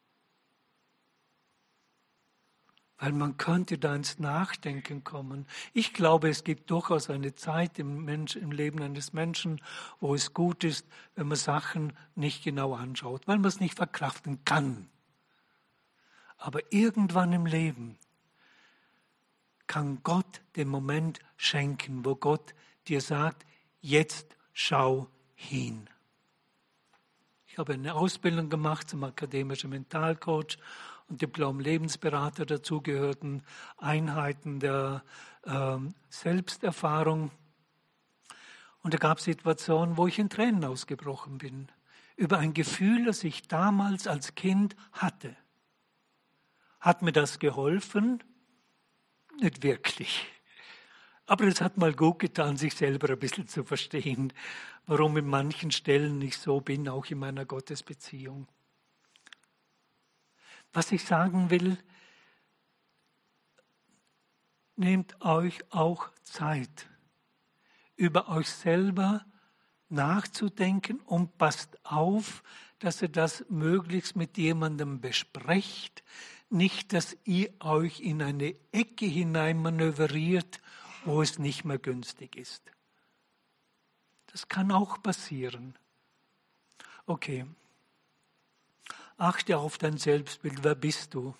Weil man könnte da ins Nachdenken kommen. Ich glaube, es gibt durchaus eine Zeit im Leben eines Menschen, wo es gut ist, wenn man Sachen nicht genau anschaut, weil man es nicht verkraften kann. Aber irgendwann im Leben kann Gott den Moment schenken, wo Gott dir sagt, jetzt schau hin. Ich habe eine Ausbildung gemacht zum akademischen Mentalcoach und Diplom-Lebensberater, dazu gehörten Einheiten der Selbsterfahrung. Und da gab es Situationen, wo ich in Tränen ausgebrochen bin, über ein Gefühl, das ich damals als Kind hatte. Hat mir das geholfen? Nicht wirklich. Aber es hat mal gut getan, sich selber ein bisschen zu verstehen, warum in manchen Stellen ich so bin, auch in meiner Gottesbeziehung. Was ich sagen will, nehmt euch auch Zeit, über euch selber nachzudenken und passt auf, dass ihr das möglichst mit jemandem besprecht, nicht, dass ihr euch in eine Ecke hinein manövriert, wo es nicht mehr günstig ist. Das kann auch passieren. Okay. Achte auf dein Selbstbild. Wer bist du?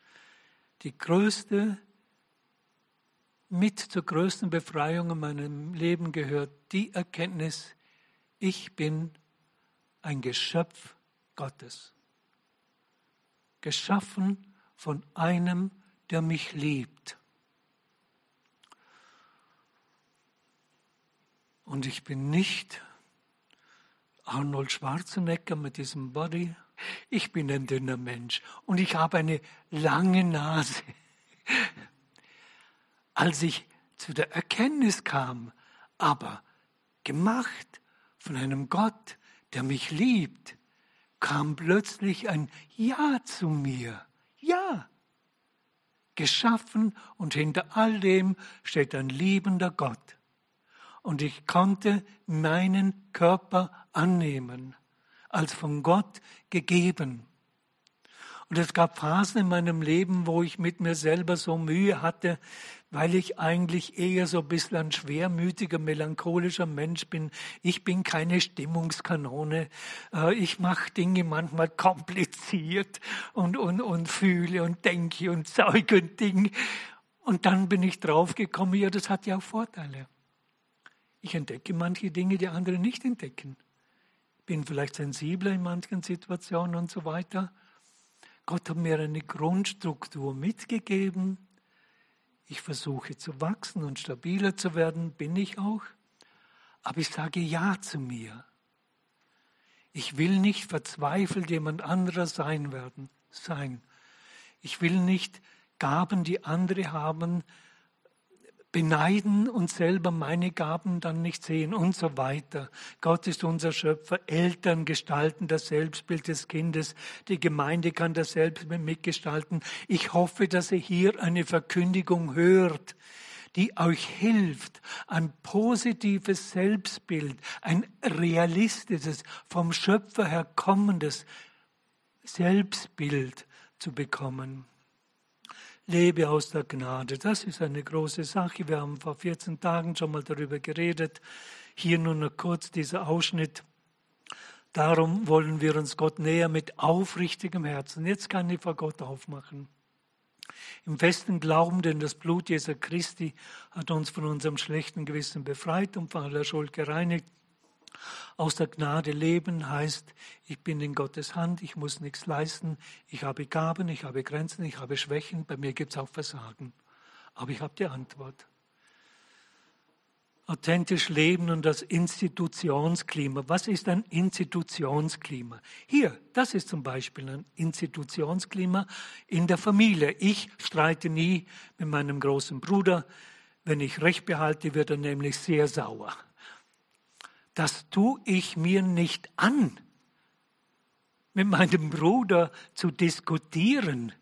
Zur größten Befreiung in meinem Leben gehört die Erkenntnis, ich bin ein Geschöpf Gottes. Geschaffen von einem, der mich liebt. Und ich bin nicht Arnold Schwarzenegger mit diesem Body. Ich bin ein dünner Mensch und ich habe eine lange Nase. Als ich zu der Erkenntnis kam, aber gemacht von einem Gott, der mich liebt, kam plötzlich ein Ja zu mir. Ja. Geschaffen und hinter all dem steht ein liebender Gott. Und ich konnte meinen Körper annehmen, als von Gott gegeben. Und es gab Phasen in meinem Leben, wo ich mit mir selber so Mühe hatte, weil ich eigentlich eher so ein bisschen ein schwermütiger, melancholischer Mensch bin. Ich bin keine Stimmungskanone. Ich mache Dinge manchmal kompliziert und fühle und denke und Zeug und Ding. Und dann bin ich draufgekommen, ja, das hat ja auch Vorteile. Ich entdecke manche Dinge, die andere nicht entdecken. Bin vielleicht sensibler in manchen Situationen und so weiter. Gott hat mir eine Grundstruktur mitgegeben. Ich versuche zu wachsen und stabiler zu werden, bin ich auch. Aber ich sage Ja zu mir. Ich will nicht verzweifelt jemand anderer sein. Ich will nicht Gaben, die andere haben, beneiden und selber meine Gaben dann nicht sehen und so weiter. Gott ist unser Schöpfer, Eltern gestalten das Selbstbild des Kindes, die Gemeinde kann das Selbstbild mitgestalten. Ich hoffe, dass ihr hier eine Verkündigung hört, die euch hilft, ein positives Selbstbild, ein realistisches, vom Schöpfer her kommendes Selbstbild zu bekommen. Lebe aus der Gnade, das ist eine große Sache. Wir haben vor 14 Tagen schon mal darüber geredet. Hier nur noch kurz dieser Ausschnitt. Darum wollen wir uns Gott näher mit aufrichtigem Herzen. Jetzt kann ich vor Gott aufmachen. Im festen Glauben, denn das Blut Jesu Christi hat uns von unserem schlechten Gewissen befreit und von aller Schuld gereinigt. Aus der Gnade leben heißt, ich bin in Gottes Hand, ich muss nichts leisten, ich habe Gaben, ich habe Grenzen, ich habe Schwächen, bei mir gibt es auch Versagen. Aber ich habe die Antwort. Authentisch leben und das Institutionsklima. Was ist ein Institutionsklima? Hier, das ist zum Beispiel ein Institutionsklima in der Familie. Ich streite nie mit meinem großen Bruder. Wenn ich Recht behalte, wird er nämlich sehr sauer. Das tue ich mir nicht an, mit meinem Bruder zu diskutieren.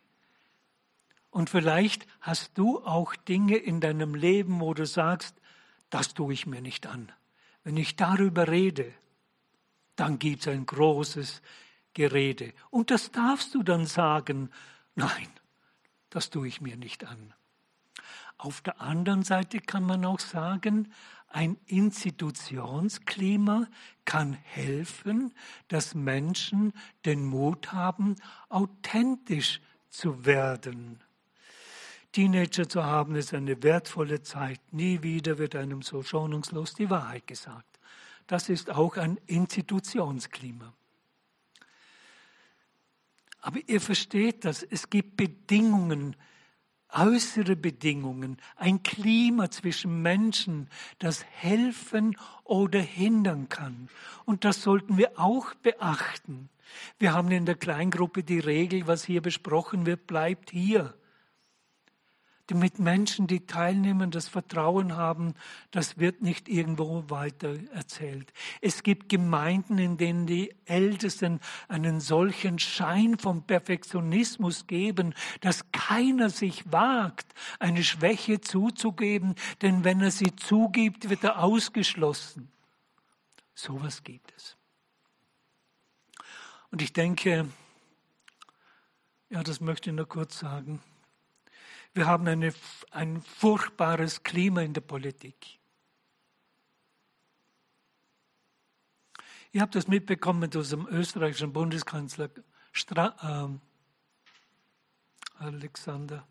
Und vielleicht hast du auch Dinge in deinem Leben, wo du sagst, das tue ich mir nicht an. Wenn ich darüber rede, dann gibt es ein großes Gerede. Und das darfst du dann sagen, nein, das tue ich mir nicht an. Auf der anderen Seite kann man auch sagen, ein Institutionsklima kann helfen, dass Menschen den Mut haben, authentisch zu werden. Teenager zu haben, ist eine wertvolle Zeit. Nie wieder wird einem so schonungslos die Wahrheit gesagt. Das ist auch ein Institutionsklima. Aber ihr versteht das, es gibt Bedingungen, äußere Bedingungen, ein Klima zwischen Menschen, das helfen oder hindern kann. Und das sollten wir auch beachten. Wir haben in der Kleingruppe die Regel, was hier besprochen wird, bleibt hier. Mit Menschen, die teilnehmen, das Vertrauen haben, das wird nicht irgendwo weiter erzählt. Es gibt Gemeinden, in denen die Ältesten einen solchen Schein vom Perfektionismus geben, dass keiner sich wagt, eine Schwäche zuzugeben, denn wenn er sie zugibt, wird er ausgeschlossen. Sowas gibt es. Und ich denke, ja, das möchte ich nur kurz sagen. Wir haben ein furchtbares Klima in der Politik. Ihr habt das mitbekommen mit unserem österreichischen Bundeskanzler Alexander.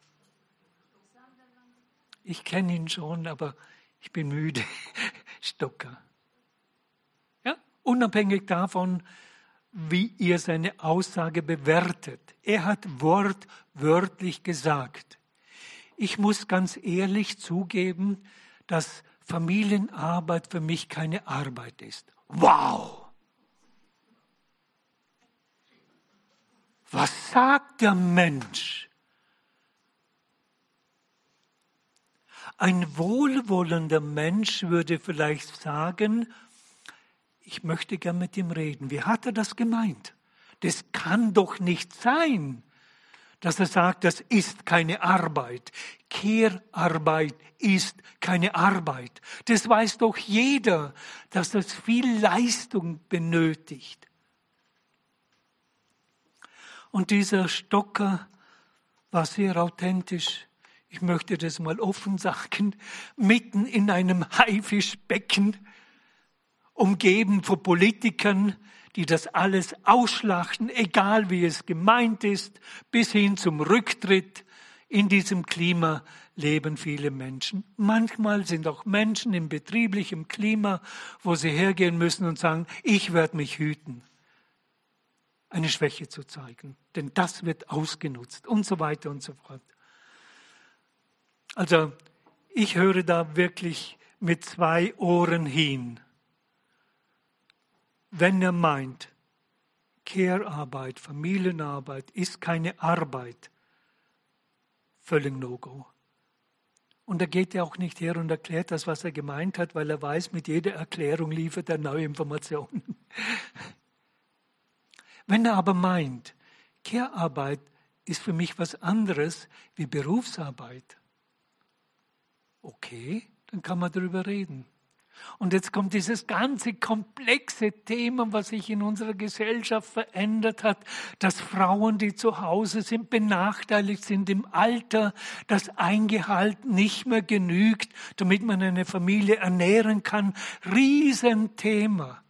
Ich kenne ihn schon, aber ich bin müde. Stocker. Ja? Unabhängig davon, wie ihr seine Aussage bewertet. Er hat wortwörtlich gesagt, ich muss ganz ehrlich zugeben, dass Familienarbeit für mich keine Arbeit ist. Wow! Was sagt der Mensch? Ein wohlwollender Mensch würde vielleicht sagen, ich möchte gern mit ihm reden. Wie hat er das gemeint? Das kann doch nicht sein, dass er sagt, das ist keine Arbeit. Care-Arbeit ist keine Arbeit. Das weiß doch jeder, dass das viel Leistung benötigt. Und dieser Stocker war sehr authentisch. Ich möchte das mal offen sagen, mitten in einem Haifischbecken, umgeben von Politikern, die das alles ausschlachten, egal wie es gemeint ist, bis hin zum Rücktritt. In diesem Klima leben viele Menschen. Manchmal sind auch Menschen im betrieblichen Klima, wo sie hergehen müssen und sagen, ich werde mich hüten, eine Schwäche zu zeigen, denn das wird ausgenutzt und so weiter und so fort. Also ich höre da wirklich mit 2 Ohren hin. Wenn er meint, Care-Arbeit, Familienarbeit ist keine Arbeit, völlig No-Go. Und da geht er auch nicht her und erklärt das, was er gemeint hat, weil er weiß, mit jeder Erklärung liefert er neue Informationen. Wenn er aber meint, Care-Arbeit ist für mich was anderes wie Berufsarbeit, okay, dann kann man darüber reden. Und jetzt kommt dieses ganze komplexe Thema, was sich in unserer Gesellschaft verändert hat, dass Frauen, die zu Hause sind, benachteiligt sind im Alter, dass Eingehalt nicht mehr genügt, damit man eine Familie ernähren kann. Riesenthema.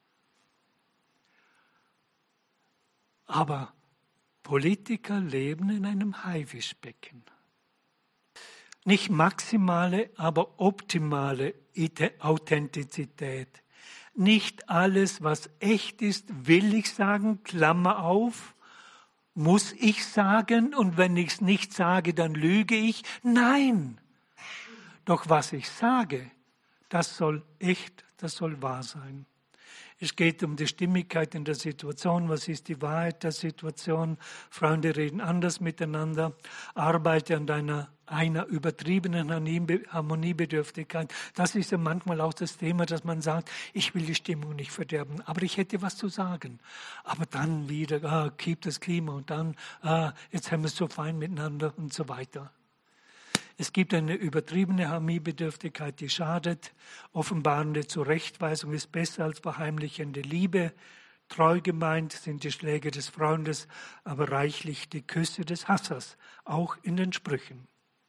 Aber Politiker leben in einem Haifischbecken. Nicht maximale, aber optimale Authentizität. Nicht alles, was echt ist, will ich sagen, Klammer auf, muss ich sagen und wenn ich es nicht sage, dann lüge ich. Nein, doch was ich sage, das soll echt, das soll wahr sein. Es geht um die Stimmigkeit in der Situation. Was ist die Wahrheit der Situation? Freunde reden anders miteinander. Arbeite an einer übertriebenen Harmoniebedürftigkeit. Das ist ja manchmal auch das Thema, dass man sagt, ich will die Stimmung nicht verderben, aber ich hätte was zu sagen. Aber dann wieder, keep das Klima und dann, jetzt haben wir es so fein miteinander und so weiter. Es gibt eine übertriebene Harmoniebedürftigkeit, die schadet. Offenbarende Zurechtweisung ist besser als verheimlichende Liebe. Treu gemeint sind die Schläge des Freundes, aber reichlich die Küsse des Hassers, auch in den Sprüchen.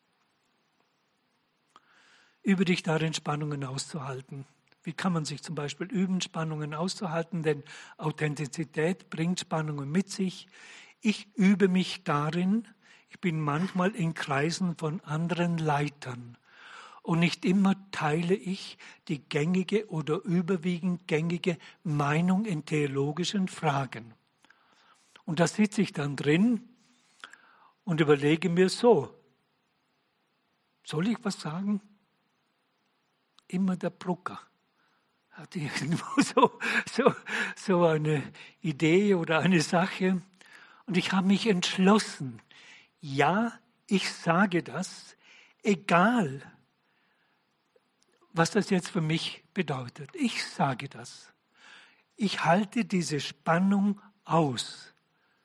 Übe dich darin, Spannungen auszuhalten. Wie kann man sich zum Beispiel üben, Spannungen auszuhalten? Denn Authentizität bringt Spannungen mit sich. Ich übe mich darin. Ich bin manchmal in Kreisen von anderen Leitern und nicht immer teile ich die gängige oder überwiegend gängige Meinung in theologischen Fragen. Und da sitze ich dann drin und überlege mir so, soll ich was sagen? Immer der Brucker hatte irgendwo so eine Idee oder eine Sache und ich habe mich entschlossen, ja, ich sage das, egal, was das jetzt für mich bedeutet. Ich sage das. Ich halte diese Spannung aus.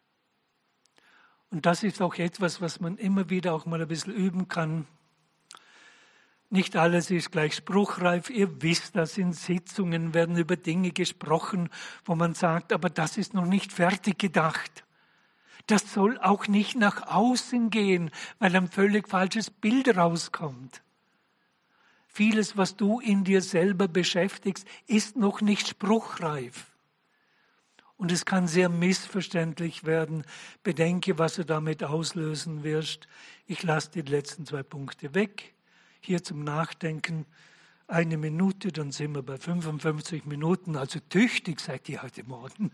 Und das ist auch etwas, was man immer wieder auch mal ein bisschen üben kann. Nicht alles ist gleich spruchreif. Ihr wisst, dass in Sitzungen werden über Dinge gesprochen, wo man sagt, aber das ist noch nicht fertig gedacht. Das soll auch nicht nach außen gehen, weil ein völlig falsches Bild rauskommt. Vieles, was du in dir selber beschäftigst, ist noch nicht spruchreif. Und es kann sehr missverständlich werden. Bedenke, was du damit auslösen wirst. Ich lasse die letzten 2 Punkte weg. Hier zum Nachdenken 1 Minute, dann sind wir bei 55 Minuten. Also tüchtig seid ihr heute Morgen.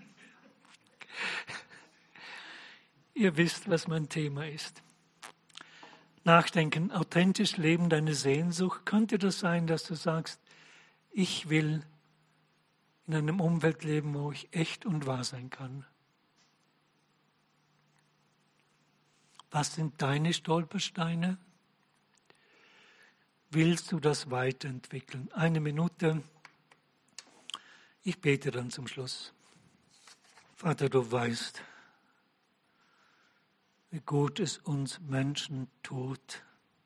Ihr wisst, was mein Thema ist. Nachdenken, authentisch leben, deine Sehnsucht. Könnte das sein, dass du sagst, ich will in einem Umfeld leben, wo ich echt und wahr sein kann? Was sind deine Stolpersteine? Willst du das weiterentwickeln? 1 Minute. Ich bete dann zum Schluss. Vater, du weißt, wie gut es uns Menschen tut,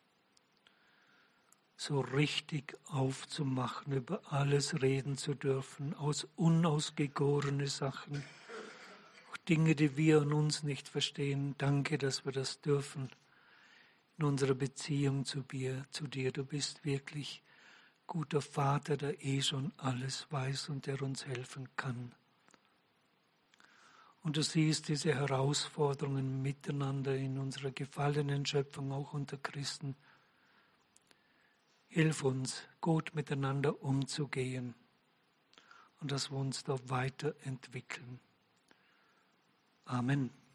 so richtig aufzumachen, über alles reden zu dürfen, aus unausgegorene Sachen, auch Dinge, die wir an uns nicht verstehen. Danke, dass wir das dürfen in unserer Beziehung zu dir. Du bist wirklich guter Vater, der schon alles weiß und der uns helfen kann. Und du siehst diese Herausforderungen miteinander in unserer gefallenen Schöpfung, auch unter Christen. Hilf uns, gut miteinander umzugehen und dass wir uns da weiterentwickeln. Amen.